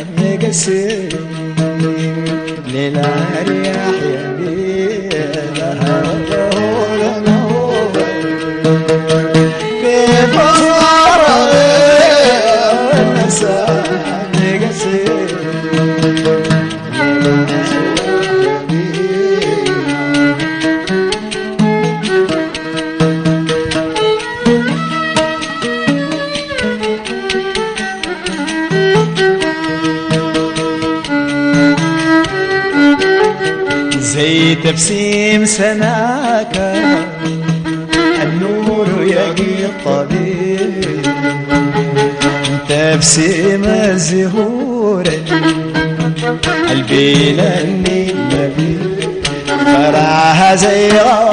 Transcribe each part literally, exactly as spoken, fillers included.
يقسم للأرياح يبيلها في فصار النساء يقسم زي تبسيم سناك النور يقي الطبيب تبسيم الزهور البين النبي فرعها زي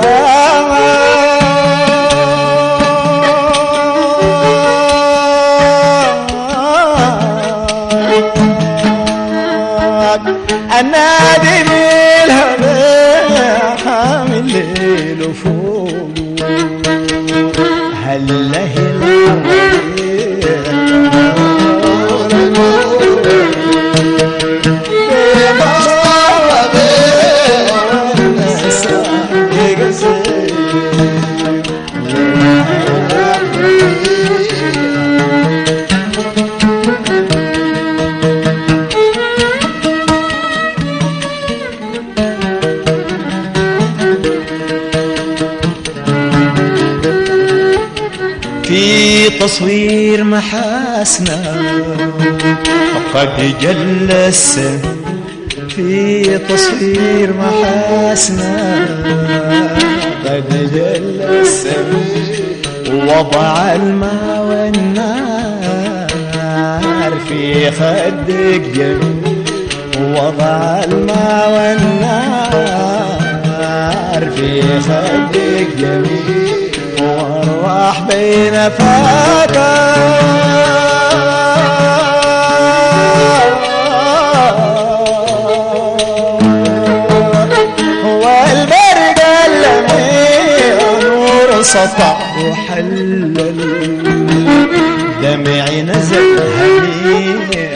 النادي من الليل وفوق هلا في تصوير محاسنا وقد جلس في تصوير محاسنا قد جلس ووضع الماء والنار في خدك جميل ووضع الماء والنار في خدك جميل وارواح بين فاكا والبرق اللميع نور سطع وحلل دمعي نزل هنيئا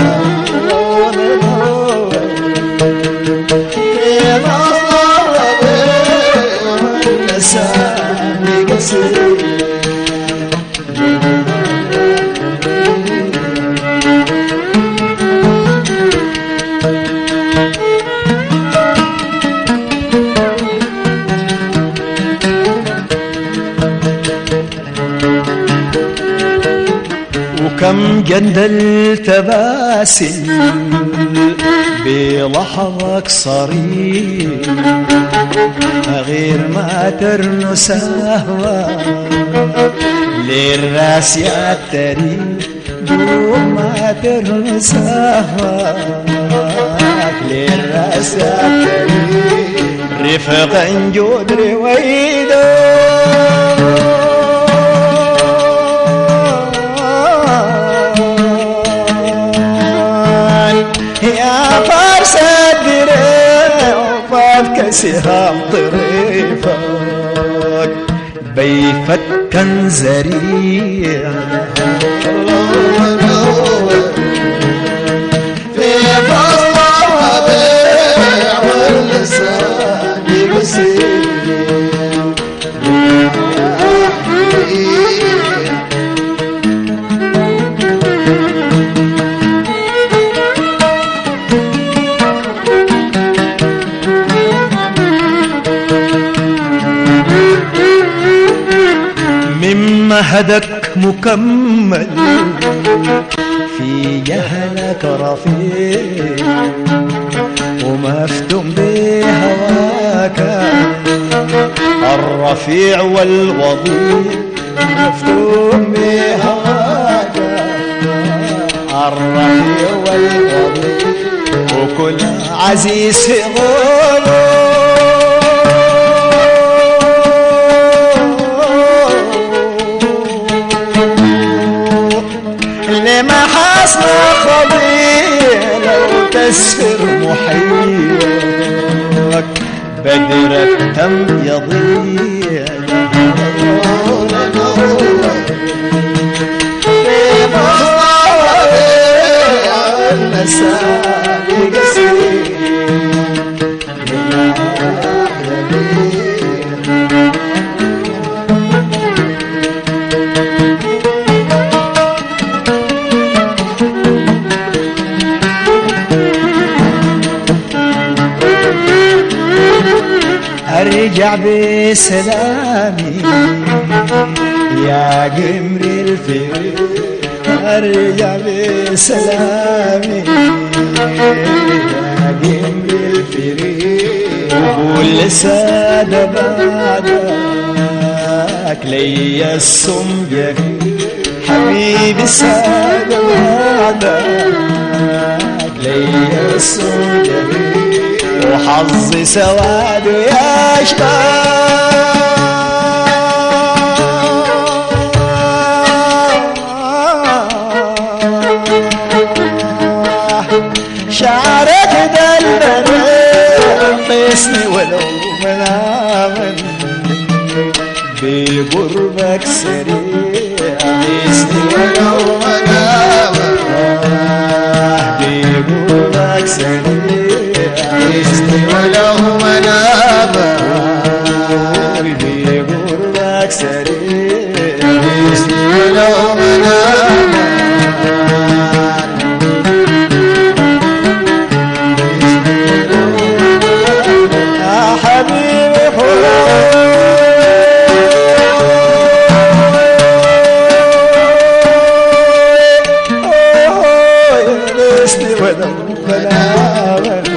وكم جندلت باسل بلحظك صريح غير ما ترنس أهواك للراس يا التاريخ دون ما ترنس أهواك للراس يا التاريخ رفقا جود رويدو يا فارس الدرع وفاتك سهام طريفك بيفك زريع في فصل الربيع واللسان يقسم هدك مكمل في جهلك رفيق ومفتون بهواك الرفيع والوضيع مفتون بهواك الرفيع والوضيع وكل عزيز غلو لمحاسن خضيع لو تسهر محيطك بدرك تم يضيع سامي قصير ارجع بسلامي يا قمر الفيل ارجع بسلامي يا قمر الفيل قول سادة بعدك لي السم جميل حبيبي سادة بعدك لي السم جميل وحظي سواد يا شباب شعرك دلبني قسمي ولو منامن بقربك سريع قسمي ولو منامن بقربك سريع قسمي ولو منامن بقربك سريع قسمي ولو منامن ولو منامن